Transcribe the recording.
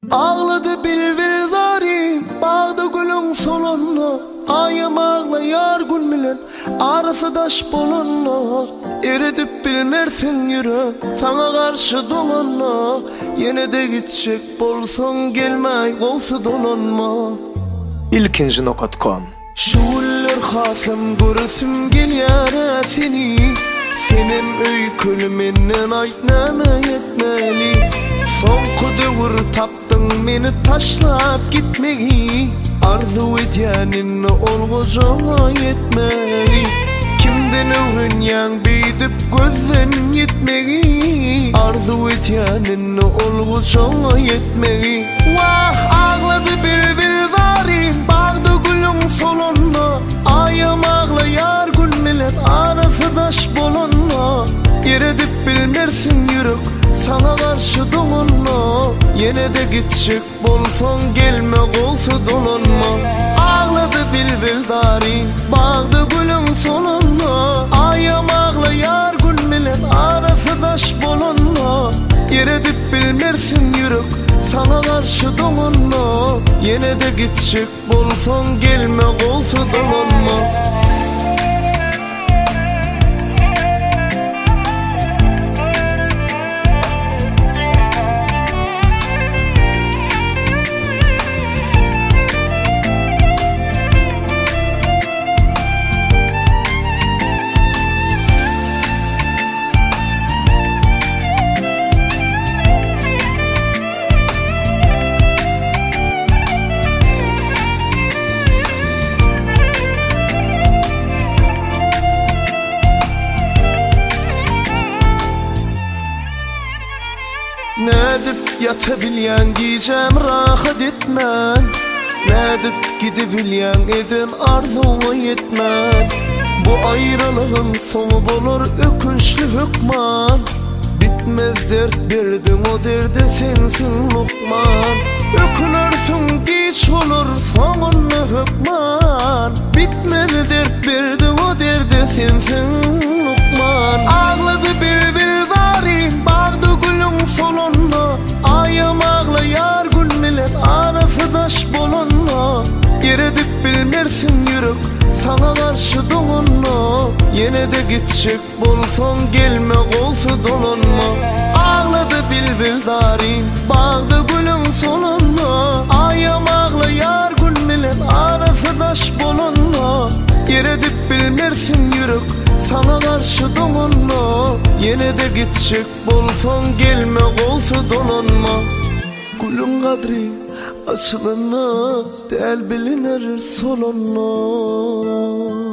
Ağladı bilbil zarim, bağda gülün solunna. Ayam ağla yar gül bilen, arası daş bolunna. Eredip bilmersin yürü, sana karşı dolanma. Yine de gidecek bolsan gelmey, kolsu dolanma. ilkinji.com Şuuller hasım görüsüm gelyara seni. Senem öykülümenden aytnama yetmeli. Sonku dövür tapdın meni taşlap gitmegi. Arzu etyaninni olgucana yetmeli. Kimden öğrenyan beydip gözden yetmeli. Arzu etyaninni olgucana yetmeli. Vah ağladı bilbil zarim, bağda gülün solunna. Ayam ağla yar gül millet, arası daş bolunna. Eredip bilmersin yürek, sana karşı dolanma. Yine de gidecek bolsan gelme, kolsu dolanma. Ağladı bilbil darim, bağda gülün solunna. Ayam ağla yar gül millet, arası daş bolunna. Eredip bilmersin yürek, sana karşı dolanma. Yine de gidecek bolsan gelme, kolsu dolanma. Nedip yatabilyan giyeceğim rahat etmen. Nedip gidebilyan edin arzuma yetmen. Bu ayrılığın sonu bulur ökünçlü hükman. Bitmez dert verdin, o derde sensin Lokman. Ökünürsün geç olur sonunu hükman. Bitmez dert verdin, o derde sensin Lokman. Ağladı bilbil zarim, bağda gülün solunna. Ayam ağla yar gül millet, arası daş bolunna. Eredip bilmersin yürek, sana karşı dolanma. Yine de gidecek bolsan gelme, kolsu dolanma. Ağladı bilbil darim, bağda gülün solunna. Ayam ağla yar gül millet, arası daş bolunna. Eredip bilmersin yürek, sana karşı dolanma. Yine de gidecek bolsan gelme, kolsu dolanma. Gülün kadri açılana, del bilinir solunna.